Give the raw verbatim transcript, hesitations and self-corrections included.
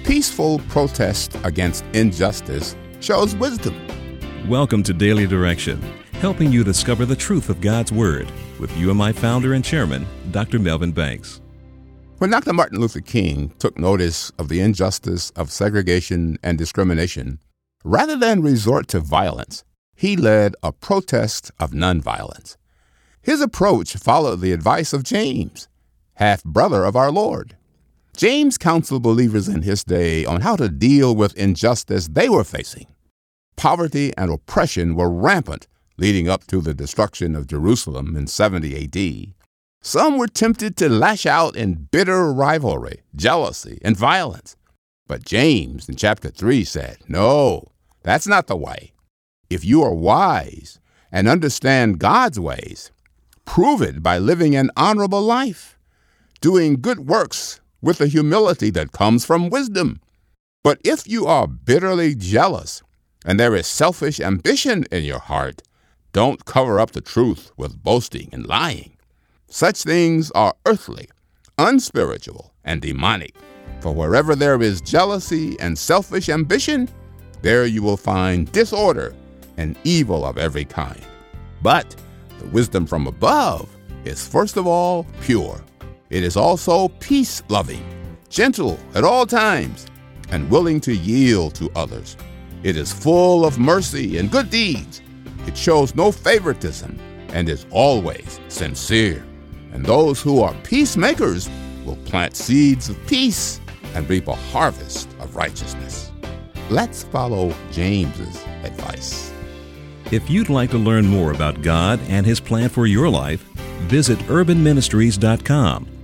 peaceful protest against injustice shows wisdom. Welcome to Daily Direction, helping you discover the truth of God's Word with U M I founder and chairman, Doctor Melvin Banks. When Doctor Martin Luther King took notice of the injustice of segregation and discrimination, rather than resort to violence, he led a protest of nonviolence. His approach followed the advice of James, half-brother of our Lord. James counseled believers in his day on how to deal with injustice they were facing. Poverty and oppression were rampant leading up to the destruction of Jerusalem in seventy A D. Some were tempted to lash out in bitter rivalry, jealousy, and violence. But James in chapter three said, no, that's not the way. If you are wise and understand God's ways, prove it by living an honorable life, doing good works with the humility that comes from wisdom. But if you are bitterly jealous and there is selfish ambition in your heart, don't cover up the truth with boasting and lying. Such things are earthly, unspiritual, and demonic. For wherever there is jealousy and selfish ambition, there you will find disorder and evil of every kind. But the wisdom from above is first of all pure. It is also peace-loving, gentle at all times, and willing to yield to others. It is full of mercy and good deeds. It shows no favoritism and is always sincere. And those who are peacemakers will plant seeds of peace and reap a harvest of righteousness. Let's follow James's advice. If you'd like to learn more about God and His plan for your life, visit urban ministries dot com